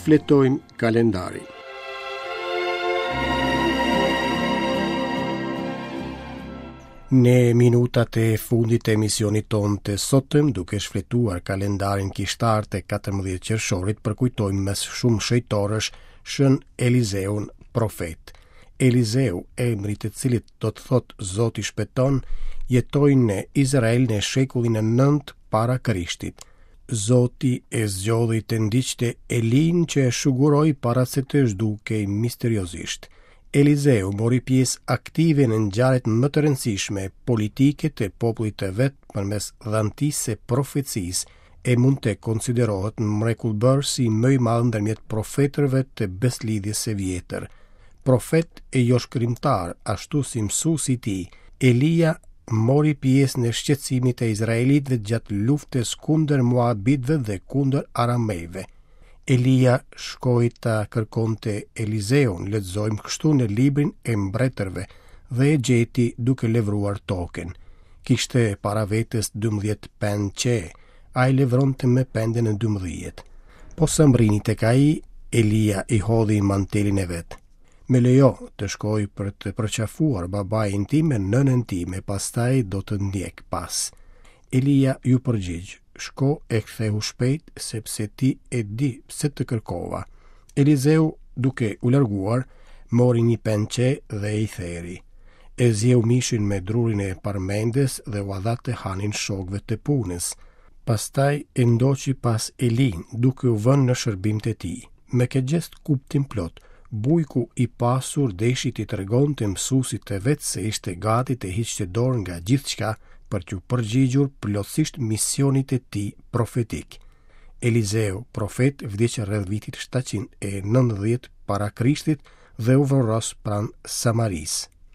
fletojmë kalendarin. Në minutat e fundit të emisionit tonë të sotëm, duke shfletuar kalendarin kishtar të 14 qershorit, përkujtojmë mes shumë shejtorësh shën Elizeun profet. Elizeu, emri të cilit do të thot Zoti shpëton, jetoi në Izrael në shekullin e 9 para Krishtit. Zoti e zgjodhi të ndiqte Elin që e shuguroi para se të zhdukej misteriozisht. Elizeu mori pjesë aktive në ngjarjet më të rëndësishme politike të popullit të vet përmes dhëntisë së profecisë e mund të konsiderohet mrekulbërsi më i madh ndërmjet profetërve të beslidhjes së vjetër. Profet e jo shkrimtar, ashtu si mësuesi i tij, Elia mori pjesë në shqetësimin e izraelitëve gjatë luftës kundër Moabitëve dhe kundër aramejve. Elia shkoi ta kërkonte Elizeun, lexojmë kështu në librin e mbretërve, dhe e gjeti duke levruar token. Kishte para vetes 12 pend qe, ai levronte me pendën e 12. Po sa mbrini tek ai, Elia i hodhi mantelin e vet. Me lejo të shkoj për të përqafuar babain tim e nënën time, pastaj do të ndjek pas. Elia ju përgjigj: shko e ktheu shpejt, sepse ti e di pse të kërkova. Elizeu, duke u larguar, mori një penqe dhe i theri. E zjeu mishin me drurin e parmendes dhe u dha të hanin shokëve të punës. Pastaj e ndoqi pas Elin, duke u vënë në shërbim të tij. Me ke gjest kuptim plot, bujku i pasur deshi t'i tregonte mësuesit të vet se ishte gati të hiqte dorë nga gjithçka për t'u përgjigjur plotësisht misionit e tij profetik. Elizeu, profet, vdiq rreth vitit 790 para Krishtit dhe u vrorros pranë Samarisë.